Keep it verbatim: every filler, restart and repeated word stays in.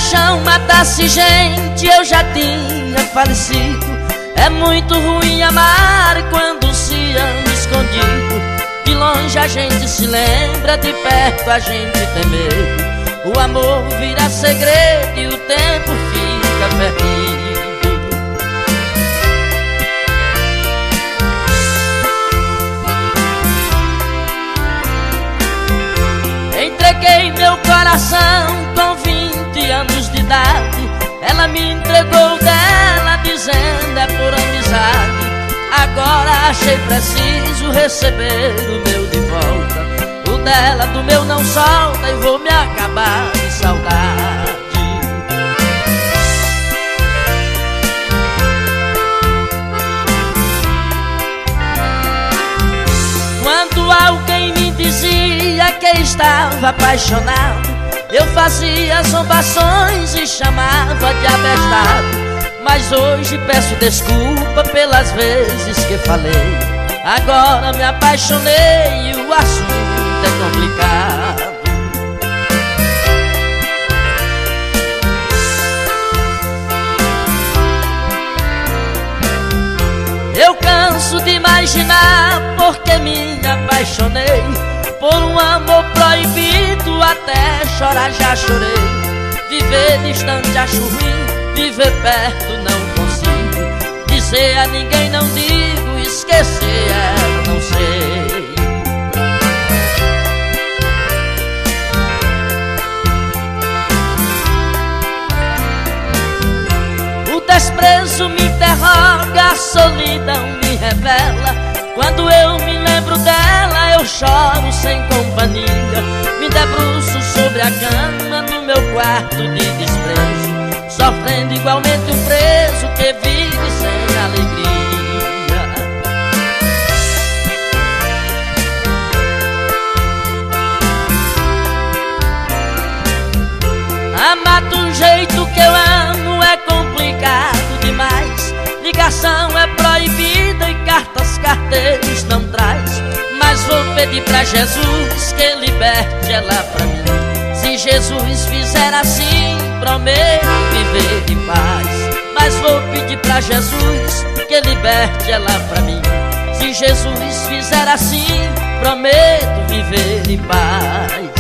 paixão matasse gente, eu já tinha falecido. É muito ruim amar quando se anda escondido. De longe a gente se lembra, de perto a gente tem medo. O amor vira segredo e o tempo fica perdido. Entreguei meu coração com vinte anos de idade. Ela me entregou dela dizendo é por amizade. Agora achei preciso receber o meu de volta. O dela do meu não solta e vou me acabar de saudade. Quando alguém me dizia que estava apaixonado, eu fazia zombações e chamava de abestado. Mas hoje peço desculpa pelas vezes que falei. Agora me apaixonei e o assunto é complicado. Eu canso de imaginar porque me apaixonei por um amor proibido, até chorar já chorei. Viver distante acho ruim, viver perto não consigo. Dizer a ninguém não digo, esquecer ela não sei. O desprezo me interroga, a solidão me revela. Quando eu me lembro dela eu choro sem companhia. Me debruço sobre a cama no meu quarto de desprezo, sofrendo igualmente um preso que vive sem alegria. Amar do jeito que eu amo é complicado demais. Ligação é proibida e cartas, carteiros não traz. Mas vou pedir pra Jesus que liberte ela pra mim. Se Jesus fizer assim, prometo viver em paz. Mas vou pedir pra Jesus que liberte ela pra mim. Se Jesus fizer assim, prometo viver em paz.